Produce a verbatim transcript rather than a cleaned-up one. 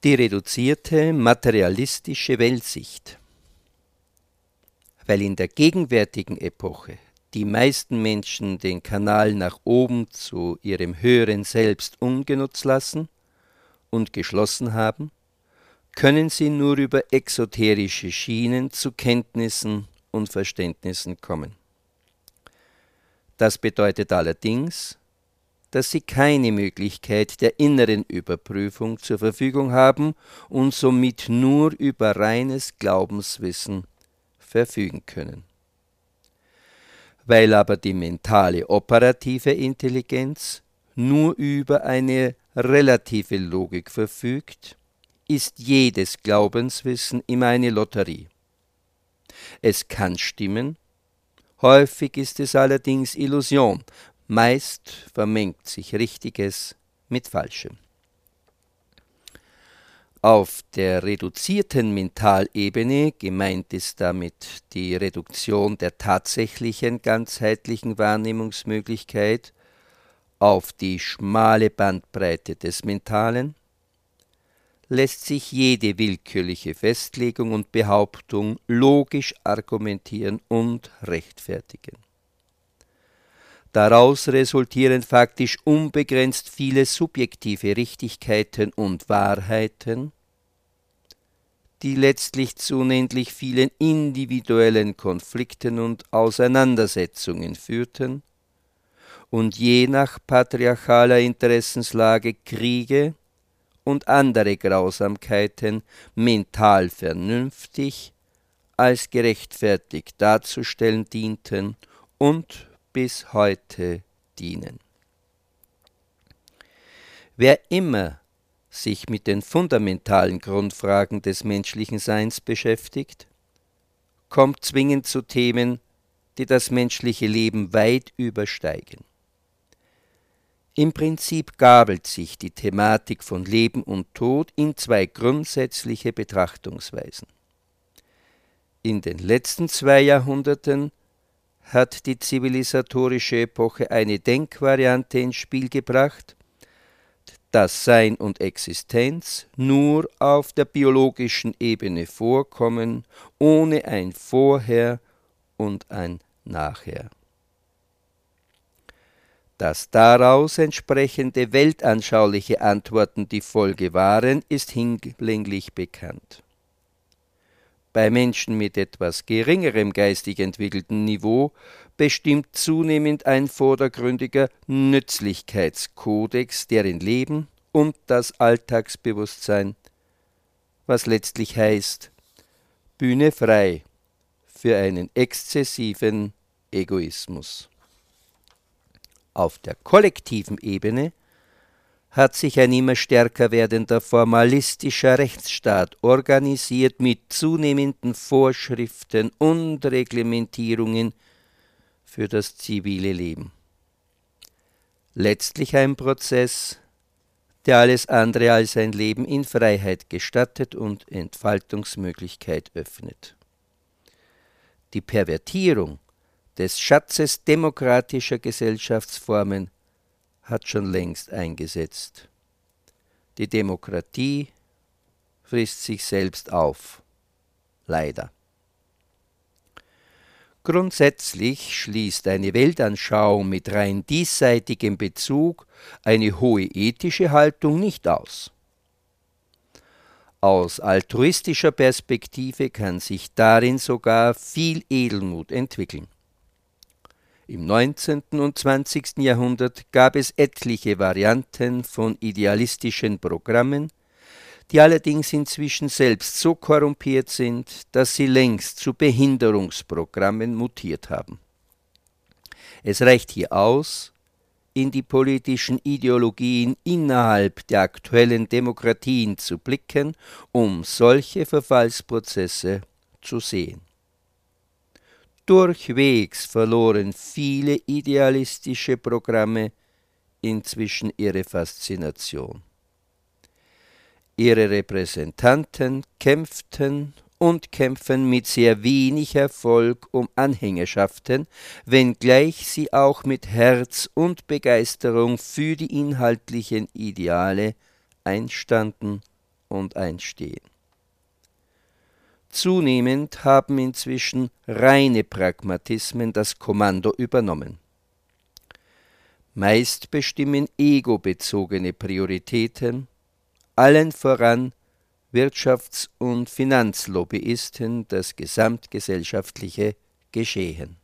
Die reduzierte materialistische Weltsicht. Weil in der gegenwärtigen Epoche die meisten Menschen den Kanal nach oben zu ihrem höheren Selbst ungenutzt lassen und geschlossen haben, können sie nur über exoterische Schienen zu Kenntnissen und Verständnissen kommen. Das bedeutet allerdings, dass sie keine Möglichkeit der inneren Überprüfung zur Verfügung haben und somit nur über reines Glaubenswissen verfügen können. Weil aber die mentale operative Intelligenz nur über eine relative Logik verfügt, ist jedes Glaubenswissen immer eine Lotterie. Es kann stimmen, häufig ist es allerdings Illusion, meist vermengt sich Richtiges mit Falschem. Auf der reduzierten Mentalebene, gemeint ist damit die Reduktion der tatsächlichen ganzheitlichen Wahrnehmungsmöglichkeit auf die schmale Bandbreite des Mentalen, lässt sich jede willkürliche Festlegung und Behauptung logisch argumentieren und rechtfertigen. Daraus resultieren faktisch unbegrenzt viele subjektive Richtigkeiten und Wahrheiten, die letztlich zu unendlich vielen individuellen Konflikten und Auseinandersetzungen führten und je nach patriarchaler Interessenslage Kriege und andere Grausamkeiten mental vernünftig als gerechtfertigt darzustellen dienten und bis heute dienen. Wer immer sich mit den fundamentalen Grundfragen des menschlichen Seins beschäftigt, kommt zwingend zu Themen, die das menschliche Leben weit übersteigen. Im Prinzip gabelt sich die Thematik von Leben und Tod in zwei grundsätzliche Betrachtungsweisen. In den letzten zwei Jahrhunderten hat die zivilisatorische Epoche eine Denkvariante ins Spiel gebracht, dass Sein und Existenz nur auf der biologischen Ebene vorkommen, ohne ein Vorher und ein Nachher. Dass daraus entsprechende weltanschauliche Antworten die Folge waren, ist hinlänglich bekannt. Bei Menschen mit etwas geringerem geistig entwickelten Niveau bestimmt zunehmend ein vordergründiger Nützlichkeitskodex deren Leben und das Alltagsbewusstsein, was letztlich heißt, Bühne frei für einen exzessiven Egoismus. Auf der kollektiven Ebene hat sich ein immer stärker werdender formalistischer Rechtsstaat organisiert mit zunehmenden Vorschriften und Reglementierungen für das zivile Leben. Letztlich ein Prozess, der alles andere als ein Leben in Freiheit gestattet und Entfaltungsmöglichkeit öffnet. Die Pervertierung des Schatzes demokratischer Gesellschaftsformen hat schon längst eingesetzt. Die Demokratie frisst sich selbst auf. Leider. Grundsätzlich schließt eine Weltanschauung mit rein diesseitigem Bezug eine hohe ethische Haltung nicht aus. Aus altruistischer Perspektive kann sich darin sogar viel Edelmut entwickeln. Im neunzehnten und zwanzigsten Jahrhundert gab es etliche Varianten von idealistischen Programmen, die allerdings inzwischen selbst so korrumpiert sind, dass sie längst zu Behinderungsprogrammen mutiert haben. Es reicht hier aus, in die politischen Ideologien innerhalb der aktuellen Demokratien zu blicken, um solche Verfallsprozesse zu sehen. Durchwegs verloren viele idealistische Programme inzwischen ihre Faszination. Ihre Repräsentanten kämpften und kämpfen mit sehr wenig Erfolg um Anhängerschaften, wenngleich sie auch mit Herz und Begeisterung für die inhaltlichen Ideale einstanden und Einstehen. Zunehmend haben inzwischen reine Pragmatismen das Kommando übernommen. Meist bestimmen egobezogene Prioritäten, allen voran Wirtschafts- und Finanzlobbyisten, das gesamtgesellschaftliche Geschehen.